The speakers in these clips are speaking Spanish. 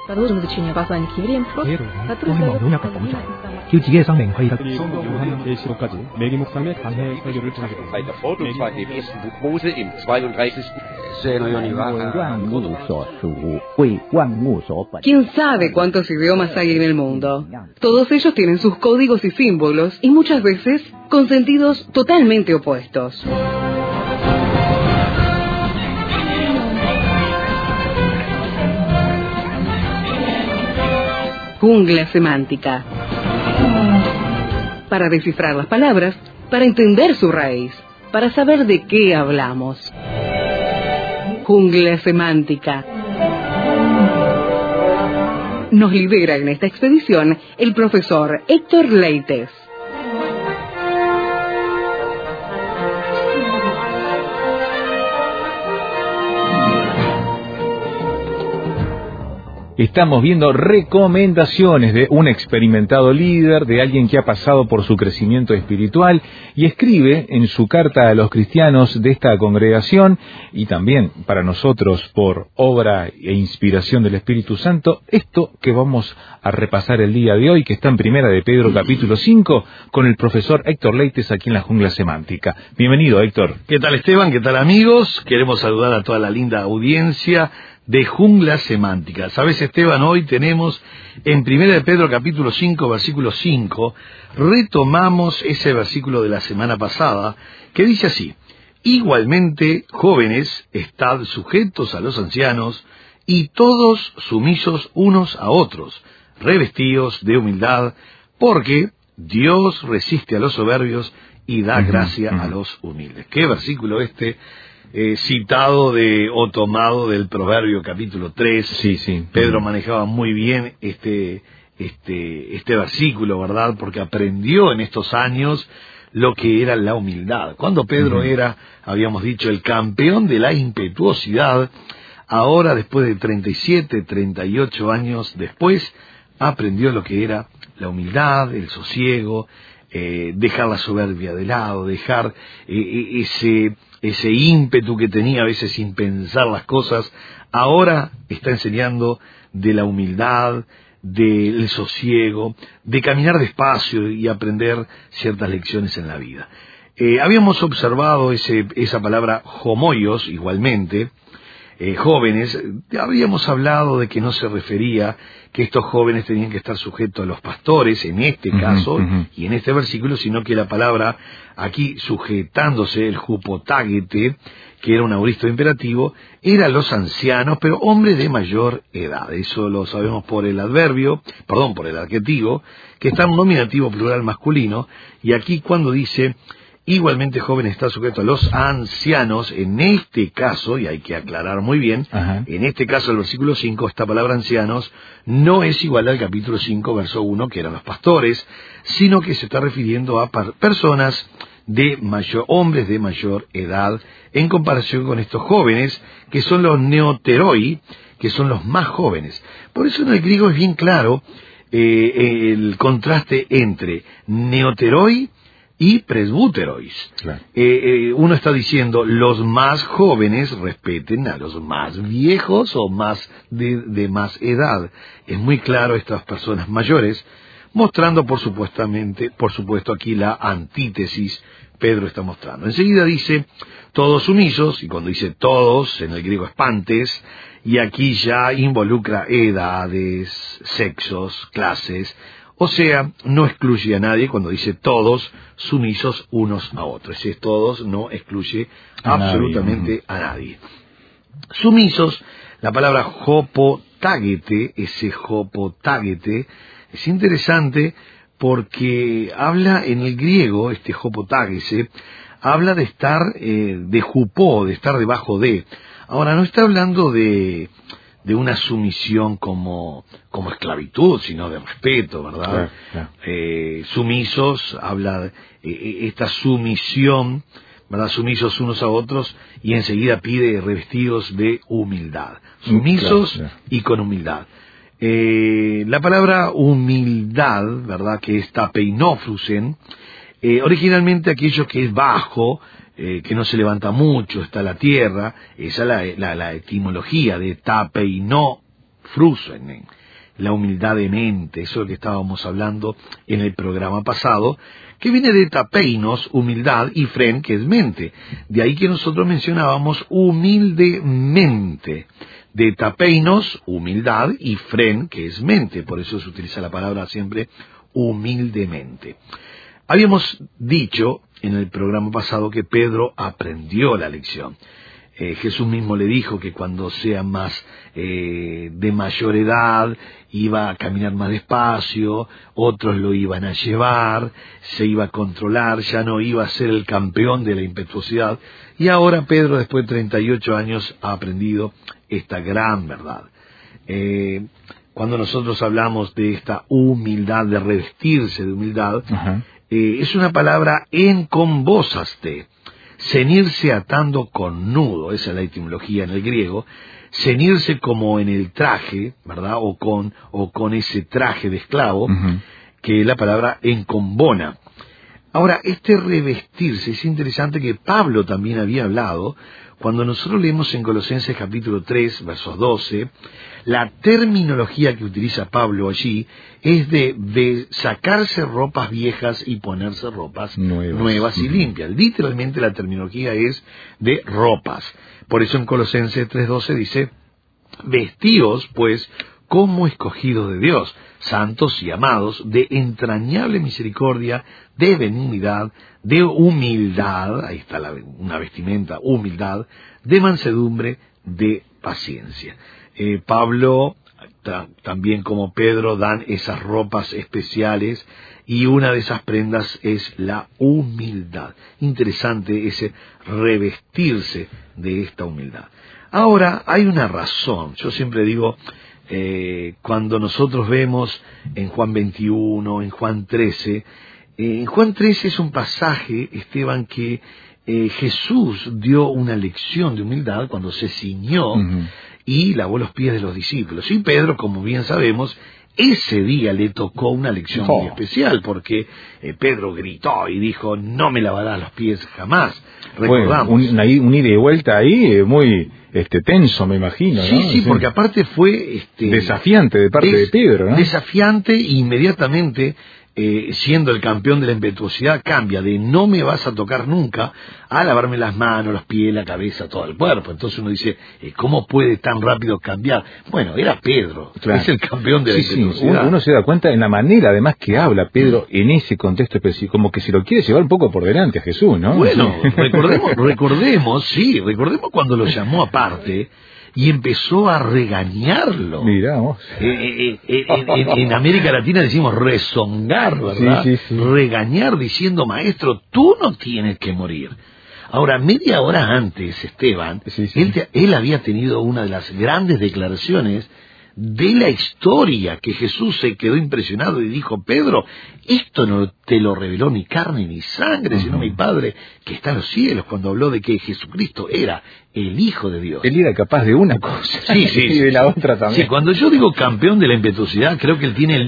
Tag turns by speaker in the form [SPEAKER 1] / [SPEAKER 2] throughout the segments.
[SPEAKER 1] Продолжим изучение послания к евреям.
[SPEAKER 2] 교직의 성맹회의
[SPEAKER 3] 요한 계시록까지 매기 목사님의 강해 설교를 전하겠습니다.
[SPEAKER 4] Bei der Vortrugsfahrt im ersten Buch Mose im 32.
[SPEAKER 5] ¿Quién sabe cuántos idiomas hay en el mundo? Todos ellos tienen sus códigos y símbolos y muchas veces con sentidos totalmente opuestos. Jungla semántica. Para descifrar las palabras, para entender su raíz, para saber de qué hablamos. Jungla semántica. Nos lidera en esta expedición el profesor Héctor Leites.
[SPEAKER 6] Estamos viendo recomendaciones de un experimentado líder, de alguien que ha pasado por su crecimiento espiritual y escribe en su carta a los cristianos de esta congregación y también para nosotros por obra e inspiración del Espíritu Santo, esto que vamos a repasar el día de hoy, que está en Primera de Pedro capítulo 5, con el profesor Héctor Leites aquí en la Jungla Semántica. Bienvenido, Héctor.
[SPEAKER 7] ¿Qué tal, Esteban? ¿Qué tal, amigos? Queremos saludar a toda la linda audiencia de Jungla Semántica. ¿Sabes, Esteban? Hoy tenemos en 1 de Pedro capítulo 5, versículo 5, retomamos ese versículo de la semana pasada, que dice así: igualmente, jóvenes, estad sujetos a los ancianos, y todos sumisos unos a otros, revestidos de humildad, porque Dios resiste a los soberbios y da gracia a los humildes. ¿Qué versículo este? Citado o tomado del Proverbio capítulo 3.
[SPEAKER 6] Sí.
[SPEAKER 7] Pedro manejaba muy bien este versículo, ¿verdad? Porque aprendió en estos años lo que era la humildad. Cuando Pedro era, habíamos dicho, el campeón de la impetuosidad, ahora después de 37, 38 años después, aprendió lo que era la humildad, el sosiego, dejar la soberbia de lado, dejar ese ímpetu que tenía a veces sin pensar las cosas. Ahora está enseñando de la humildad, del sosiego, de caminar despacio y aprender ciertas lecciones en la vida. Habíamos observado esa palabra homoios igualmente, jóvenes. Habíamos hablado de que no se refería que estos jóvenes tenían que estar sujetos a los pastores en este caso y en este versículo, sino que la palabra aquí sujetándose, el hupotágete, que era un auristo imperativo, era los ancianos, pero hombres de mayor edad. Eso lo sabemos por el adjetivo, que está en nominativo plural masculino, y aquí cuando dice igualmente joven está sujeto a los ancianos, en este caso, y hay que aclarar muy bien, en este caso el versículo 5, esta palabra ancianos no es igual al capítulo 5, verso 1, que eran los pastores, sino que se está refiriendo a personas hombres de mayor edad, en comparación con estos jóvenes, que son los neoteroi, que son los más jóvenes. Por eso en el griego es bien claro el contraste entre neoteroi y presbúterois. Claro. Uno está diciendo, los más jóvenes respeten a los más viejos o más de más edad. Es muy claro estas personas mayores, mostrando por supuesto aquí la antítesis. Pedro está mostrando. Enseguida dice, todos sumisos, y cuando dice todos, en el griego es pantes, y aquí ya involucra edades, sexos, clases. O sea, no excluye a nadie cuando dice todos sumisos unos a otros. Si es todos, no excluye absolutamente a nadie. Sumisos, la palabra hopotágete, ese hopotágete, es interesante porque habla en el griego, este hopotágese, habla de estar de jupó, de estar debajo de. Ahora, no está hablando de una sumisión como esclavitud, sino de respeto, ¿verdad? Claro. Sumisos, habla de esta sumisión, ¿verdad? Sumisos unos a otros, y enseguida pide revestidos de humildad. Sumisos y con humildad. La palabra humildad, ¿verdad?, que es tapeinófrusen, originalmente aquello que es bajo, que no se levanta mucho, está la tierra, esa es la etimología de tapeinófrusen, frusoenen, la humildad de mente, eso es lo que estábamos hablando en el programa pasado, que viene de tapeinos, humildad, y fren, que es mente. De ahí que nosotros mencionábamos humildemente. De tapeinos, humildad, y fren, que es mente. Por eso se utiliza la palabra siempre humildemente. Habíamos dicho en el programa pasado que Pedro aprendió la lección. Jesús mismo le dijo que cuando sea más de mayor edad iba a caminar más despacio, otros lo iban a llevar, se iba a controlar, ya no iba a ser el campeón de la impetuosidad. Y ahora Pedro, después de 38 años, ha aprendido esta gran verdad. Cuando nosotros hablamos de esta humildad, de revestirse de humildad, es una palabra enkombosaste, ceñirse atando con nudo, esa es la etimología en el griego, ceñirse como en el traje, ¿verdad? O con ese traje de esclavo, que es la palabra encombona. Ahora, este revestirse, es interesante que Pablo también había hablado, cuando nosotros leemos en Colosenses capítulo 3, versos 12, la terminología que utiliza Pablo allí es de sacarse ropas viejas y ponerse ropas nuevas y limpias. Literalmente la terminología es de ropas. Por eso en Colosenses 3:12 dice, vestíos pues como escogidos de Dios, santos y amados, de entrañable misericordia, de benignidad, de humildad, ahí está una vestimenta, humildad, de mansedumbre, de paciencia. Pablo, también como Pedro, dan esas ropas especiales y una de esas prendas es la humildad. Interesante ese revestirse de esta humildad. Ahora, hay una razón. Yo siempre digo, cuando nosotros vemos en Juan 21, en Juan 13, en Juan 13 es un pasaje, Esteban, que Jesús dio una lección de humildad cuando se ciñó y lavó los pies de los discípulos. Y Pedro, como bien sabemos, ese día le tocó una lección muy especial, porque Pedro gritó y dijo, no me lavarás los pies jamás. Recordamos.
[SPEAKER 6] Bueno, un ida y vuelta ahí muy tenso, me imagino, ¿no?
[SPEAKER 7] Sí, porque aparte fue
[SPEAKER 6] desafiante de parte de Pedro, ¿no?
[SPEAKER 7] Desafiante, e inmediatamente, siendo el campeón de la impetuosidad, cambia de no me vas a tocar nunca a lavarme las manos, los pies, la cabeza, todo el cuerpo. Entonces uno dice, ¿cómo puede tan rápido cambiar? Bueno, era Pedro, claro. Es el cambión de la impetuosidad.
[SPEAKER 6] Uno se da cuenta en la manera además que habla Pedro en ese contexto específico, como que se lo quiere llevar un poco por delante a Jesús, ¿no?
[SPEAKER 7] Bueno, recordemos cuando lo llamó aparte y empezó a regañarlo.
[SPEAKER 6] Miramos.
[SPEAKER 7] En América Latina decimos rezongar, ¿verdad?
[SPEAKER 6] Sí.
[SPEAKER 7] Regañar diciendo, maestro, tú no tienes que morir. Ahora, media hora antes, Esteban, él había tenido una de las grandes declaraciones de la historia, que Jesús se quedó impresionado y dijo, Pedro, esto no te lo reveló ni carne ni sangre, sino mi Padre que está en los cielos, cuando habló de que Jesucristo era el Hijo de Dios.
[SPEAKER 6] Él era capaz de una cosa y de la otra también.
[SPEAKER 7] Sí, cuando yo digo campeón de la impetuosidad, creo que él tiene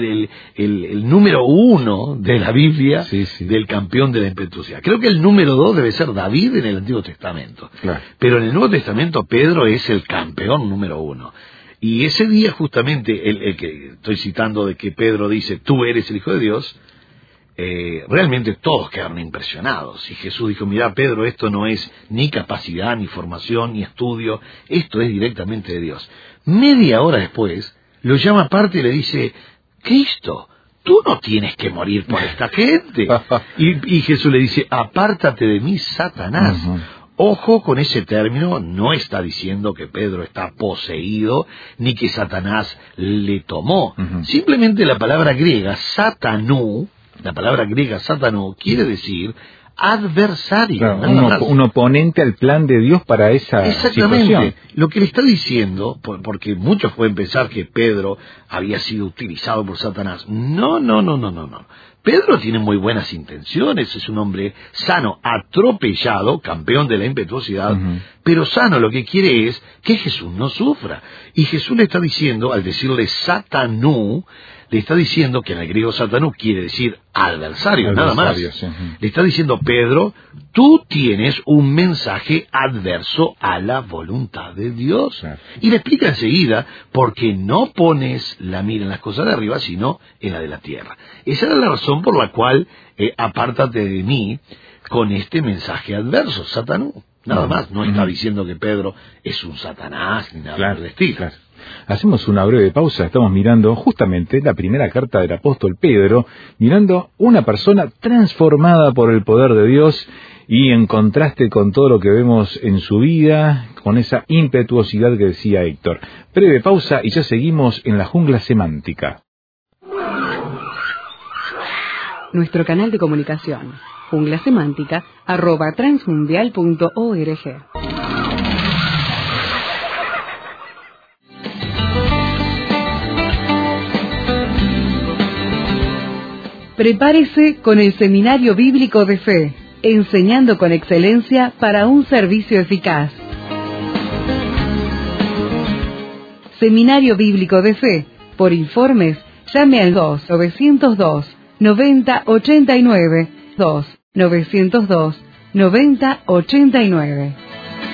[SPEAKER 7] el número 1 de la Biblia del campeón de la impetuosidad. Creo que el número 2 debe ser David en el Antiguo Testamento. Claro. Pero en el Nuevo Testamento Pedro es el campeón número 1. Y ese día justamente, el que estoy citando de que Pedro dice, tú eres el Hijo de Dios, realmente todos quedaron impresionados. Y Jesús dijo, mira Pedro, esto no es ni capacidad, ni formación, ni estudio, esto es directamente de Dios. Media hora después, lo llama aparte y le dice, Cristo, tú no tienes que morir por esta gente. Y Jesús le dice, apártate de mí, Satanás. Ojo con ese término, no está diciendo que Pedro está poseído, ni que Satanás le tomó. Simplemente la palabra griega, satanú, quiere decir adversario.
[SPEAKER 6] Claro, un oponente al plan de Dios para esa situación.
[SPEAKER 7] Lo que le está diciendo, porque muchos pueden pensar que Pedro había sido utilizado por Satanás. No. Pedro tiene muy buenas intenciones, es un hombre sano, atropellado, campeón de la impetuosidad, pero sano. Lo que quiere es que Jesús no sufra. Y Jesús le está diciendo, al decirle Satanú, le está diciendo que en el griego Satanú quiere decir adversario, nada más.
[SPEAKER 6] Sí.
[SPEAKER 7] Le está diciendo, Pedro, tú tienes un mensaje adverso a la voluntad de Dios.
[SPEAKER 6] Claro.
[SPEAKER 7] Y le explica enseguida por qué no pones la mira en las cosas de arriba, sino en la de la tierra. Esa era la razón por la cual apártate de mí con este mensaje adverso, Satanú. Nada más, no está diciendo que Pedro es un Satanás ni nada por el estilo.
[SPEAKER 6] Claro. Hacemos una breve pausa, estamos mirando justamente la primera carta del apóstol Pedro, mirando una persona transformada por el poder de Dios y en contraste con todo lo que vemos en su vida, con esa impetuosidad que decía Héctor. Breve pausa y ya seguimos en la jungla semántica.
[SPEAKER 5] Nuestro canal de comunicación, junglasemántica@transmundial.org. Prepárese con el Seminario Bíblico de Fe, enseñando con excelencia para un servicio eficaz. Seminario Bíblico de Fe. Por informes, llame al 2-902-9089, 2-902-9089.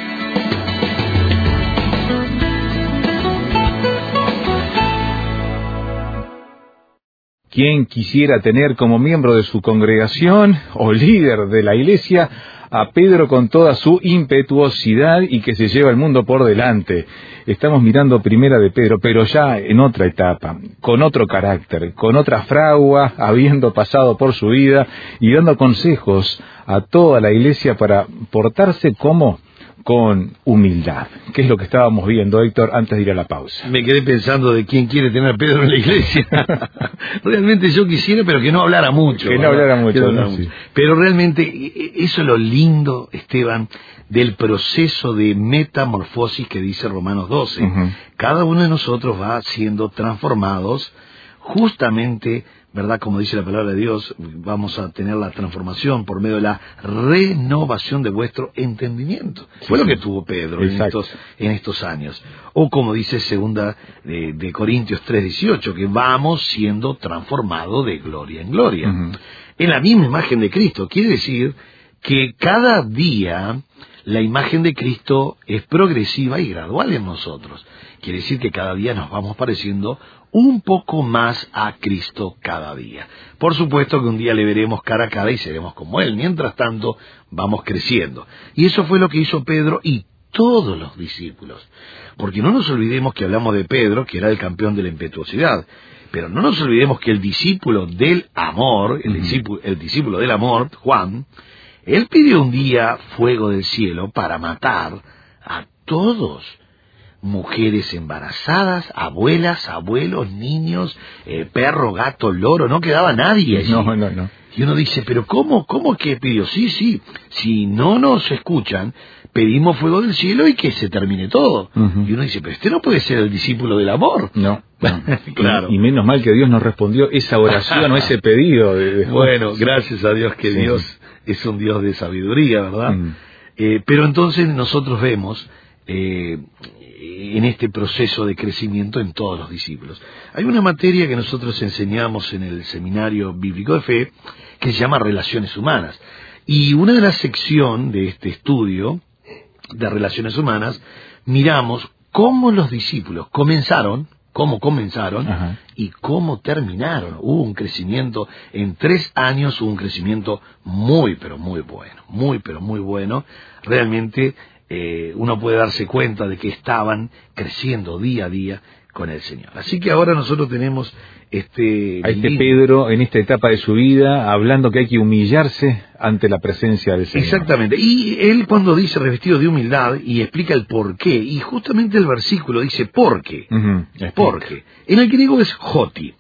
[SPEAKER 6] ¿Quién quisiera tener como miembro de su congregación o líder de la iglesia a Pedro con toda su impetuosidad y que se lleva el mundo por delante? Estamos mirando primera de Pedro, pero ya en otra etapa, con otro carácter, con otra fragua, habiendo pasado por su vida y dando consejos a toda la iglesia para portarse como con humildad, que es lo que estábamos viendo, Héctor, antes de ir a la pausa.
[SPEAKER 7] Me quedé pensando de quién quiere tener a Pedro en la iglesia. Realmente yo quisiera, pero que no hablara mucho.
[SPEAKER 6] Que no hablara mucho.
[SPEAKER 7] Sí. Pero realmente eso es lo lindo, Esteban, del proceso de metamorfosis que dice Romanos 12. Cada uno de nosotros va siendo transformados justamente, ¿verdad? Como dice la palabra de Dios, vamos a tener la transformación por medio de la renovación de vuestro entendimiento. Fue lo que tuvo Pedro en estos años. O como dice segunda de Corintios 3:18, que vamos siendo transformados de gloria en gloria. En la misma imagen de Cristo. Quiere decir que cada día la imagen de Cristo es progresiva y gradual en nosotros. Quiere decir que cada día nos vamos pareciendo un poco más a Cristo cada día. Por supuesto que un día le veremos cara a cara y seremos como Él. Mientras tanto, vamos creciendo. Y eso fue lo que hizo Pedro y todos los discípulos. Porque no nos olvidemos que hablamos de Pedro, que era el campeón de la impetuosidad. Pero no nos olvidemos que el discípulo del amor, el discípulo del amor, Juan, él pidió un día fuego del cielo para matar a todos. Mujeres embarazadas, abuelas, abuelos, niños, perro, gato, loro, no quedaba nadie allí.
[SPEAKER 6] No.
[SPEAKER 7] Y uno dice, pero ¿cómo que pidió? Sí, si no nos escuchan, pedimos fuego del cielo y que se termine todo. Y uno dice, pero este no puede ser el discípulo del amor.
[SPEAKER 6] No.
[SPEAKER 7] Claro.
[SPEAKER 6] Y menos mal que Dios nos respondió esa oración o ese pedido.
[SPEAKER 7] Bueno, gracias a Dios que Dios es un Dios de sabiduría, ¿verdad? Pero entonces nosotros vemos en este proceso de crecimiento en todos los discípulos. Hay una materia que nosotros enseñamos en el Seminario Bíblico de Fe que se llama Relaciones Humanas. Y una de las secciones de este estudio de Relaciones Humanas, miramos cómo los discípulos comenzaron y cómo terminaron. Hubo un crecimiento, en 3 años hubo un crecimiento muy, pero muy bueno. Realmente uno puede darse cuenta de que estaban creciendo día a día con el Señor. Así que ahora nosotros tenemos a este
[SPEAKER 6] Pedro en esta etapa de su vida, hablando que hay que humillarse ante la presencia del Señor.
[SPEAKER 7] Exactamente. Y él cuando dice revestido de humildad y explica el por qué, y justamente el versículo dice por qué. Porque en el griego es joti.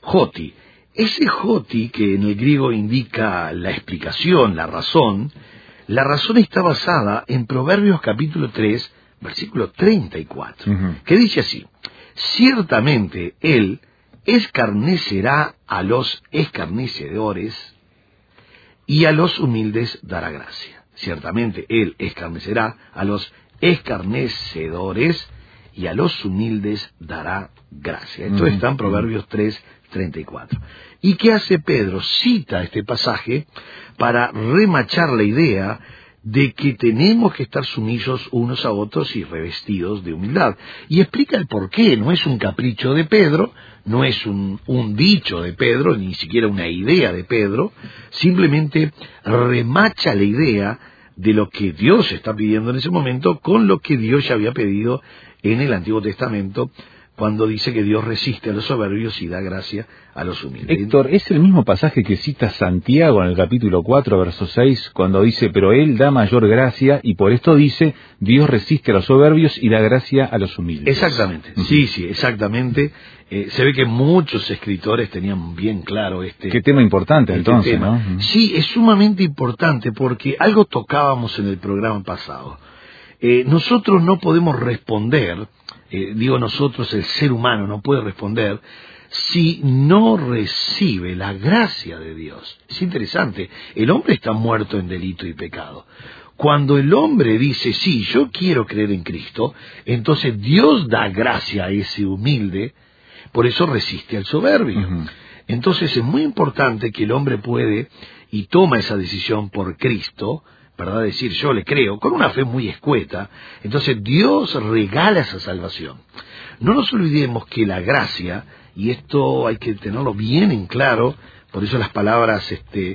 [SPEAKER 7] Ese joti que en el griego indica la explicación, la razón está basada en Proverbios capítulo 3, versículo 34, que dice así: ciertamente él escarnecerá a los escarnecedores y a los humildes dará gracia. Ciertamente Él escarnecerá a los escarnecedores y a los humildes dará gracia. Esto está en Proverbios 3:34. ¿Y qué hace Pedro? Cita este pasaje para remachar la idea de que tenemos que estar sumisos unos a otros y revestidos de humildad. Y explica el por qué. No es un capricho de Pedro, no es un dicho de Pedro, ni siquiera una idea de Pedro, simplemente remacha la idea de lo que Dios está pidiendo en ese momento con lo que Dios ya había pedido en el Antiguo Testamento, cuando dice que Dios resiste a los soberbios y da gracia a los humildes.
[SPEAKER 6] Héctor, es el mismo pasaje que cita Santiago en el capítulo 4, verso 6, cuando dice, pero Él da mayor gracia, y por esto dice, Dios resiste a los soberbios y da gracia a los humildes.
[SPEAKER 7] Exactamente, sí, exactamente. Se ve que muchos escritores tenían bien claro
[SPEAKER 6] Qué tema importante entonces,
[SPEAKER 7] tema, ¿no? Sí, es sumamente importante porque algo tocábamos en el programa pasado. Nosotros no podemos responder, digo nosotros, el ser humano no puede responder si no recibe la gracia de Dios. Es interesante, el hombre está muerto en delito y pecado. Cuando el hombre dice, sí, yo quiero creer en Cristo, entonces Dios da gracia a ese humilde, por eso resiste al soberbio. Entonces es muy importante que el hombre puede y toma esa decisión por Cristo, ¿verdad? Decir, yo le creo, con una fe muy escueta. Entonces Dios regala esa salvación. No nos olvidemos que la gracia, y esto hay que tenerlo bien en claro, por eso las palabras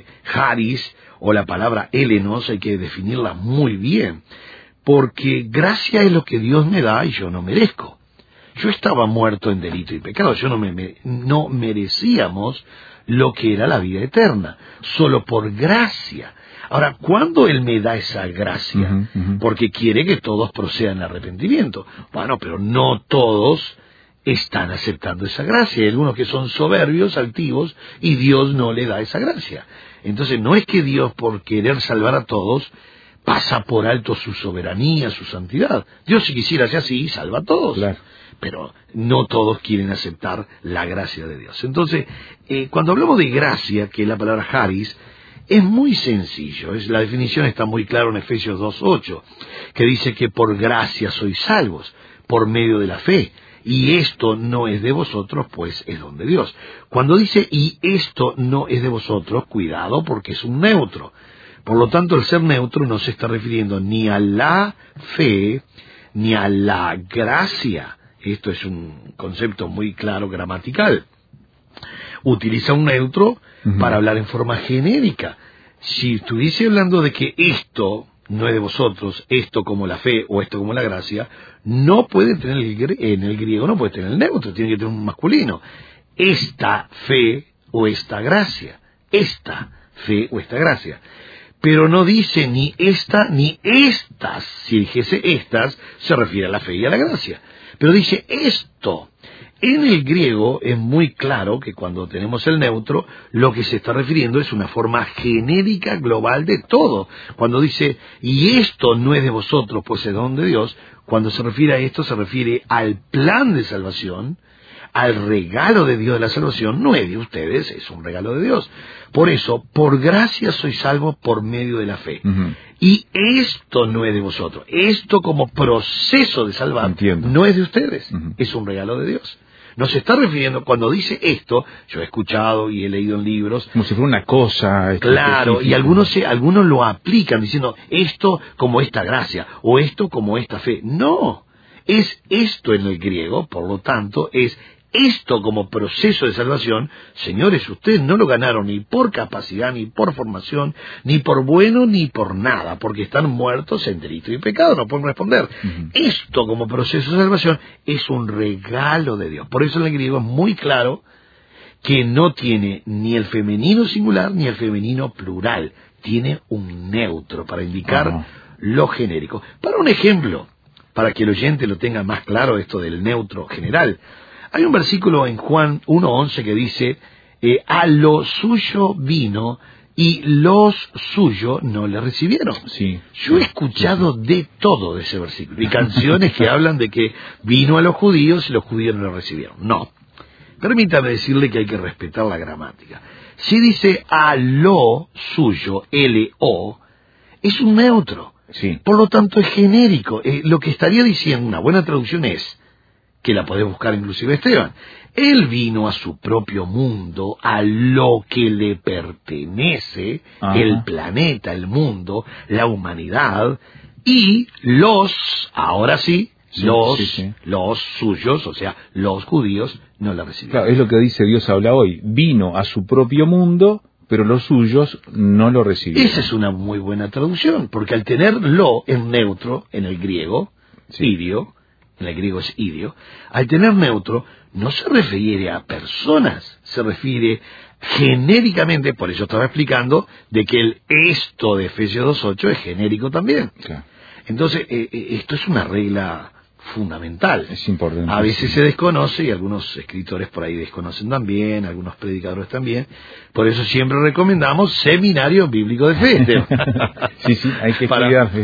[SPEAKER 7] charis o la palabra elenos hay que definirlas muy bien, porque gracia es lo que Dios me da y yo no merezco. Yo estaba muerto en delito y pecado, yo no merecíamos lo que era la vida eterna, solo por gracia. Ahora, ¿cuándo Él me da esa gracia? Porque quiere que todos procedan al arrepentimiento. Bueno, pero no todos están aceptando esa gracia. Hay algunos que son soberbios, altivos, y Dios no le da esa gracia. Entonces, no es que Dios, por querer salvar a todos, pasa por alto su soberanía, su santidad. Dios, si quisiera ser así, salva a todos. Claro. Pero no todos quieren aceptar la gracia de Dios. Entonces, cuando hablamos de gracia, que es la palabra charis, es muy sencillo. La definición está muy clara en Efesios 2:8, que dice que por gracia sois salvos, por medio de la fe. Y esto no es de vosotros, pues es don de Dios. Cuando dice, y esto no es de vosotros, cuidado, porque es un neutro. Por lo tanto, el ser neutro no se está refiriendo ni a la fe, ni a la gracia. Esto es un concepto muy claro gramatical. Utiliza un neutro para hablar en forma genérica. Si estuviese hablando de que esto no es de vosotros, esto como la fe o esto como la gracia, no puede tener en el griego, no puede tener el neutro, tiene que tener un masculino. Esta fe o esta gracia. Esta fe o esta gracia. Pero no dice ni esta ni estas. Si dijese estas, se refiere a la fe y a la gracia. Pero dice esto. En el griego es muy claro que cuando tenemos el neutro, lo que se está refiriendo es una forma genérica, global de todo. Cuando dice, y esto no es de vosotros, pues es don de Dios, cuando se refiere a esto, se refiere al plan de salvación, al regalo de Dios de la salvación. No es de ustedes, es un regalo de Dios. Por eso, por gracia sois salvos por medio de la fe. Y esto no es de vosotros. Esto como proceso de salvar no es de ustedes, es un regalo de Dios. Nos está refiriendo, cuando dice esto, yo he escuchado y he leído en libros,
[SPEAKER 6] como si fuera una cosa.
[SPEAKER 7] Claro, y algunos lo aplican diciendo esto como esta gracia, o esto como esta fe. No, es esto en el griego, por lo tanto, es esto como proceso de salvación. Señores, ustedes no lo ganaron ni por capacidad, ni por formación, ni por bueno, ni por nada, porque están muertos en delito y pecado, no pueden responder. Esto como proceso de salvación es un regalo de Dios. Por eso en el griego es muy claro que no tiene ni el femenino singular ni el femenino plural. Tiene un neutro para indicar lo genérico. Para un ejemplo, para que el oyente lo tenga más claro esto del neutro general, hay un versículo en Juan 1:11 que dice, a lo suyo vino y los suyos no le recibieron.
[SPEAKER 6] Sí.
[SPEAKER 7] Yo he escuchado de todo de ese versículo. Y canciones que hablan de que vino a los judíos y los judíos no le recibieron. No. permítame decirle que hay que respetar la gramática. Si dice a lo suyo, L-O, es un neutro.
[SPEAKER 6] Sí.
[SPEAKER 7] Por lo tanto, es genérico. Lo que estaría diciendo, una buena traducción es, que la podés buscar inclusive Esteban, él vino a su propio mundo, a lo que le pertenece,
[SPEAKER 6] Ajá.
[SPEAKER 7] el planeta, el mundo, la humanidad, y los, ahora sí, los suyos, o sea, los judíos, no la recibieron.
[SPEAKER 6] Claro, es lo que dice Dios habla hoy. Vino a su propio mundo, pero los suyos no lo recibieron.
[SPEAKER 7] Esa es una muy buena traducción, porque al tener lo en neutro, en el griego, idio, en el griego es idio, al tener neutro, no se refiere a personas, se refiere genéricamente, por eso estaba explicando, de que el esto de Efesios 2.8 es genérico también.
[SPEAKER 6] Claro.
[SPEAKER 7] Entonces, esto es una regla fundamental.
[SPEAKER 6] Es importante.
[SPEAKER 7] A veces se desconoce, y algunos escritores por ahí desconocen también, algunos predicadores también. Por eso siempre recomendamos seminario bíblico de fe.
[SPEAKER 6] Sí, hay que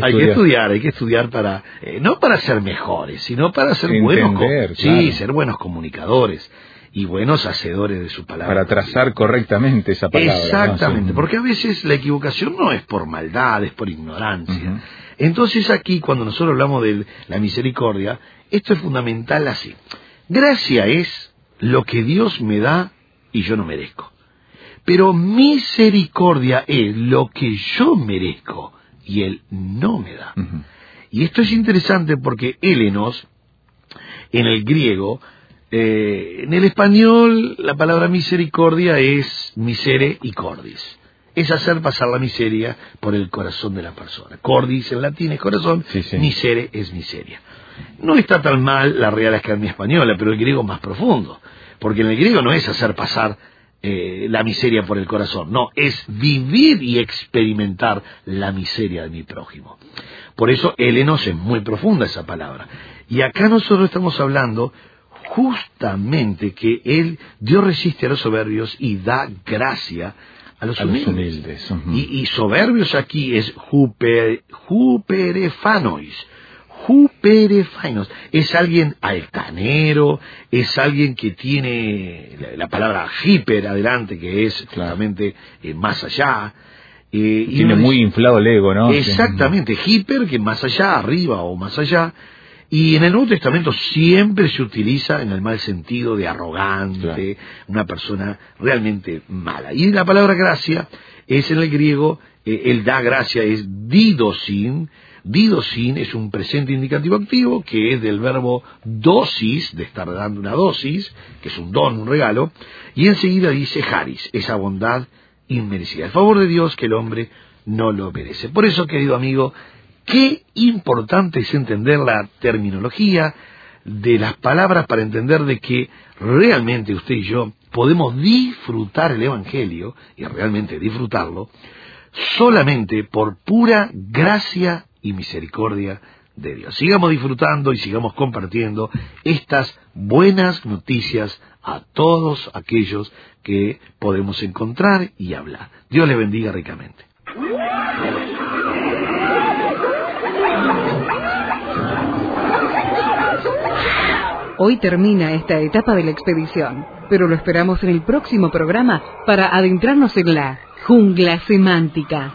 [SPEAKER 7] Hay que estudiar para, no para ser mejores, sino para ser
[SPEAKER 6] entender,
[SPEAKER 7] buenos, ser buenos comunicadores y buenos hacedores de su palabra.
[SPEAKER 6] Para trazar correctamente esa palabra.
[SPEAKER 7] Exactamente,
[SPEAKER 6] ¿no?
[SPEAKER 7] porque a veces la equivocación no es por maldad, es por ignorancia. Uh-huh. Entonces aquí, cuando nosotros hablamos de la misericordia, esto es fundamental así. Gracia es lo que Dios me da y yo no merezco. Pero misericordia es lo que yo merezco y Él no me da. Uh-huh. Y esto es interesante porque Elenos, en el griego, en el español, la palabra misericordia es misere y cordis. Es hacer pasar la miseria por el corazón de la persona. Cordis en latín es corazón, misere es miseria. No está tan mal la Real Academia Española, pero el griego es más profundo. Porque en el griego no es hacer pasar la miseria por el corazón, no, es vivir y experimentar la miseria de mi prójimo. Por eso Elenos es muy profunda esa palabra. Y acá nosotros estamos hablando justamente que Dios resiste a los soberbios y da gracia a los humildes. Uh-huh. Y soberbios aquí es huperefanois. Huperefainos. Es alguien altanero, es alguien que tiene la palabra hiper adelante, que es claramente más allá.
[SPEAKER 6] Tiene muy inflado el ego, ¿no?
[SPEAKER 7] Exactamente, hiper, que más allá, arriba o más allá. Y en el Nuevo Testamento siempre se utiliza en el mal sentido de arrogante, una persona realmente mala. Y la palabra gracia es en el griego, el da gracia es didosin. Didosin es un presente indicativo activo que es del verbo dosis, de estar dando una dosis, que es un don, un regalo, y enseguida dice charis, esa bondad inmerecida, el favor de Dios que el hombre no lo merece. Por eso, querido amigo, qué importante es entender la terminología de las palabras para entender de que realmente usted y yo podemos disfrutar el Evangelio, y realmente disfrutarlo, solamente por pura gracia y misericordia de Dios. Sigamos disfrutando y sigamos compartiendo estas buenas noticias a todos aquellos que podemos encontrar y hablar. Dios les bendiga ricamente.
[SPEAKER 5] Hoy termina esta etapa de la expedición, pero lo esperamos en el próximo programa para adentrarnos en la jungla semántica.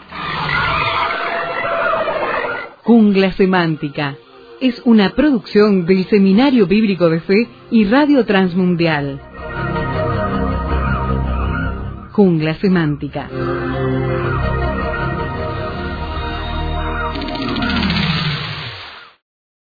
[SPEAKER 5] Jungla Semántica es una producción del Seminario Bíblico de Fe y Radio Transmundial. Jungla Semántica.